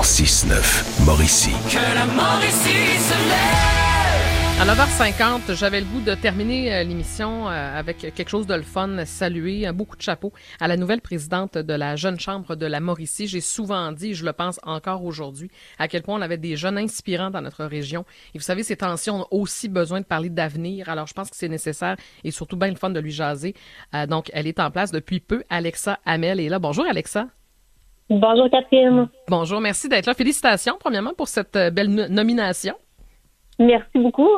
106.9 Mauricie. Que la Mauricie se lève. À 9h50, j'avais le goût de terminer l'émission avec quelque chose de le fun, saluer un beau coup de chapeau à la nouvelle présidente de la Jeune Chambre de la Mauricie. J'ai souvent dit, et je le pense encore aujourd'hui, à quel point on avait des jeunes inspirants dans notre région. Et vous savez, ces temps-ci, on a aussi besoin de parler d'avenir. Alors, je pense que c'est nécessaire et surtout bien le fun de lui jaser. Donc, elle est en place depuis peu. Alexa Hamel est là. Bonjour, Alexa. Bonjour, Catherine. Bonjour, merci d'être là. Félicitations, premièrement, pour cette belle nomination. Merci beaucoup.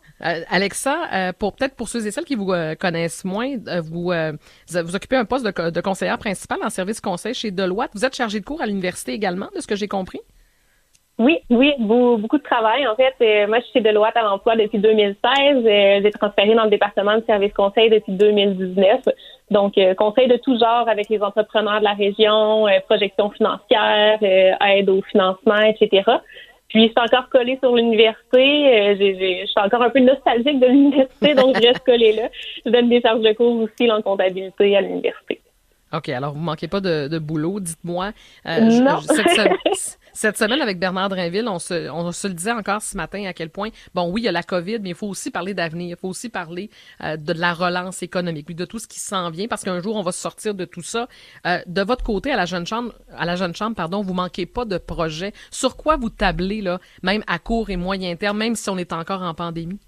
Alexa, pour ceux et celles qui vous connaissent moins, vous occupez un poste de conseillère principale en service conseil chez Deloitte. Vous êtes chargée de cours à l'université également, de ce que j'ai compris? Oui, beaucoup de travail. En fait, moi, je suis chez Deloitte à l'emploi depuis 2016. J'ai transféré dans le département de service conseil depuis 2019. Donc, conseil de tout genre avec les entrepreneurs de la région, projection financière, aide au financement, etc. Puis, je suis encore collée sur l'université. Je suis encore un peu nostalgique de l'université, donc je reste collée là. Je donne des charges de cours aussi en comptabilité à l'université. OK, alors vous manquez pas de boulot. Dites-moi, Non. cette semaine avec Bernard Drainville, on se le disait encore ce matin à quel point, bon oui, il y a la COVID, mais il faut aussi parler d'avenir, il faut aussi parler de la relance économique, de tout ce qui s'en vient, parce qu'un jour, on va sortir de tout ça. De votre côté, à la Jeune Chambre, vous manquez pas de projets. Sur quoi vous tablez, là, même à court et moyen terme, même si on est encore en pandémie?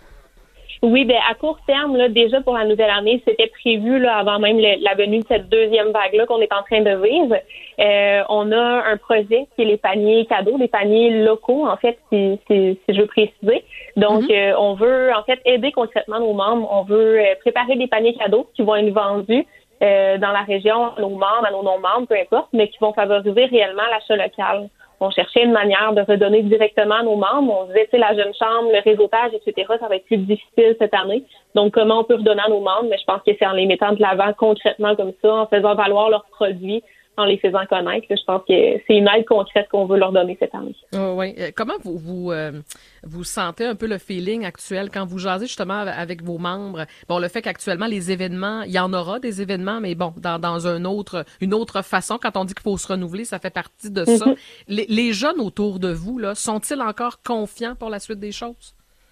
Oui, à court terme, là, déjà pour la nouvelle année, c'était prévu là, avant même la venue de cette deuxième vague-là qu'on est en train de vivre. On a un projet qui est les paniers cadeaux, les paniers locaux, en fait, si je veux préciser. Donc, on veut en fait aider concrètement nos membres. On veut préparer des paniers cadeaux qui vont être vendus dans la région à nos membres, à nos non-membres, peu importe, mais qui vont favoriser réellement l'achat local. On cherchait une manière de redonner directement à nos membres. On disait, la Jeune Chambre, le réseautage, etc., ça va être plus difficile cette année. Donc, comment on peut redonner à nos membres? Mais je pense que c'est en les mettant de l'avant concrètement comme ça, en faisant valoir leurs produits, en les faisant connaître. Je pense que c'est une aide concrète qu'on veut leur donner cette année. Oui. Comment vous sentez un peu le feeling actuel quand vous jasez justement avec vos membres? Bon, le fait qu'actuellement, les événements, il y en aura des événements, mais bon, dans une autre façon, quand on dit qu'il faut se renouveler, ça fait partie de ça. Les jeunes autour de vous, là, sont-ils encore confiants pour la suite des choses?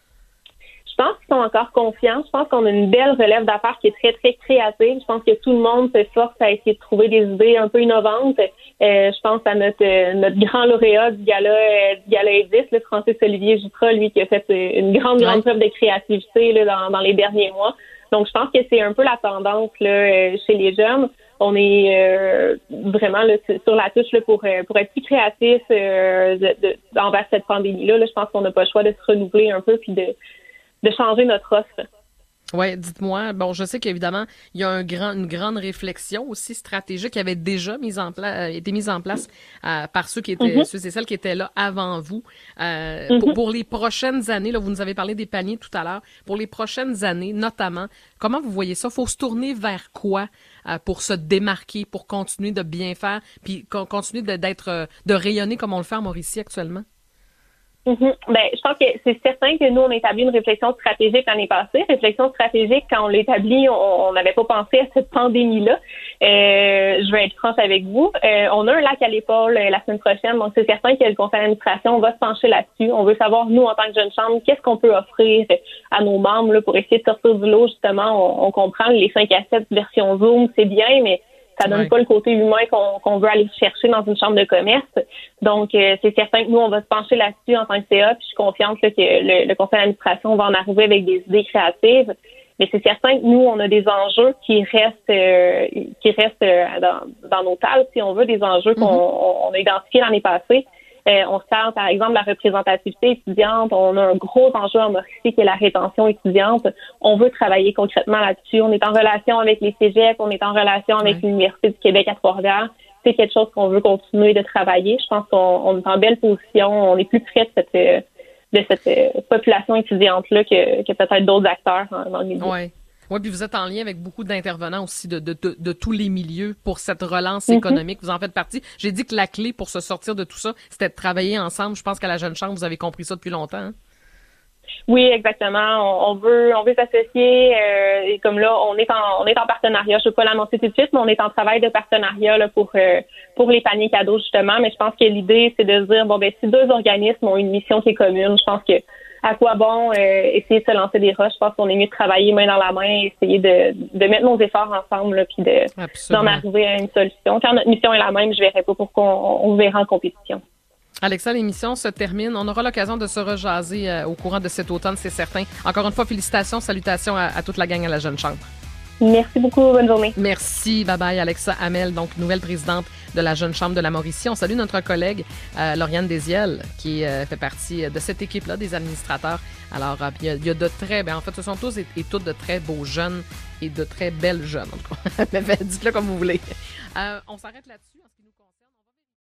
Je pense qu'ils sont encore confiants. Je pense qu'on a une belle relève d'affaires qui est très, très créative. Je pense que tout le monde se force à essayer de trouver des idées un peu innovantes. Je pense à notre grand lauréat du gala Edis, le Francis-Olivier Jutras, lui, qui a fait une grande preuve de créativité là, dans les derniers mois. Donc, je pense que c'est un peu la tendance là, chez les jeunes. On est vraiment là, sur la touche là, pour être plus créatif envers cette pandémie-là. Là, je pense qu'on n'a pas le choix de se renouveler un peu puis de changer notre offre. Oui, dites-moi. Bon, je sais qu'évidemment, il y a une grande réflexion aussi stratégique qui avait déjà été mise en place par ceux et celles qui étaient là avant vous. Pour les prochaines années, là, vous nous avez parlé des paniers tout à l'heure. Pour les prochaines années, notamment, comment vous voyez ça? Faut se tourner vers quoi pour se démarquer, pour continuer de bien faire, puis continuer de rayonner comme on le fait en Mauricie actuellement? Je pense que c'est certain que nous, on a établi une réflexion stratégique l'année passée. Réflexion stratégique, quand on l'a établie, on n'avait pas pensé à cette pandémie-là. Je vais être franche avec vous. On a un lac à l'épaule la semaine prochaine, donc c'est certain que le conseil d'administration va se pencher là-dessus. On veut savoir, nous, en tant que Jeune Chambre, qu'est-ce qu'on peut offrir à nos membres là, pour essayer de sortir du lot, justement. On comprend les 5 à 7 versions Zoom, c'est bien, mais ça donne pas le côté humain qu'on veut aller chercher dans une chambre de commerce. Donc, c'est certain que nous, on va se pencher là-dessus en tant que CA, puis je suis confiante là, que le conseil d'administration va en arriver avec des idées créatives. Mais c'est certain que nous, on a des enjeux qui restent dans nos tables, si on veut, des enjeux qu'on a identifiés l'année passée. On se parle, par exemple, de la représentativité étudiante. On a un gros enjeu en Mauricie qui est la rétention étudiante. On veut travailler concrètement là-dessus. On est en relation avec les cégeps, on est en relation avec l'Université du Québec à Trois-Rivières. C'est quelque chose qu'on veut continuer de travailler. Je pense qu'on est en belle position. On est plus près de cette population étudiante-là que peut-être d'autres acteurs dans le milieu. Oui, puis vous êtes en lien avec beaucoup d'intervenants aussi de tous les milieux pour cette relance économique. Vous en faites partie. J'ai dit que la clé pour se sortir de tout ça, c'était de travailler ensemble. Je pense qu'à la Jeune Chambre, vous avez compris ça depuis longtemps. Hein? Oui, exactement. On veut s'associer. Et comme là, on est en partenariat. Je ne peux pas l'annoncer tout de suite, mais on est en travail de partenariat là, pour les paniers cadeaux justement. Mais je pense que l'idée, c'est de se dire si deux organismes ont une mission qui est commune, je pense que à quoi bon essayer de se lancer des roches. Je pense qu'on est mieux de travailler main dans la main, et essayer de mettre nos efforts ensemble, là, puis d'en arriver à une solution. Quand notre mission est la même, je verrai pas pourquoi on verra en compétition. Alexa, l'émission se termine. On aura l'occasion de se rejaser au courant de cet automne, c'est certain. Encore une fois, félicitations, salutations à toute la gang à la Jeune Chambre. Merci beaucoup. Bonne journée. Merci. Bye-bye, Alexa Hamel, donc nouvelle présidente de la Jeune Chambre de la Mauricie. On salue notre collègue Lauriane Desiel, qui fait partie de cette équipe-là, des administrateurs. Alors, il y a de très... en fait, ce sont tous et toutes de très beaux jeunes et de très belles jeunes, en tout cas. Dites-le comme vous voulez. On s'arrête là-dessus.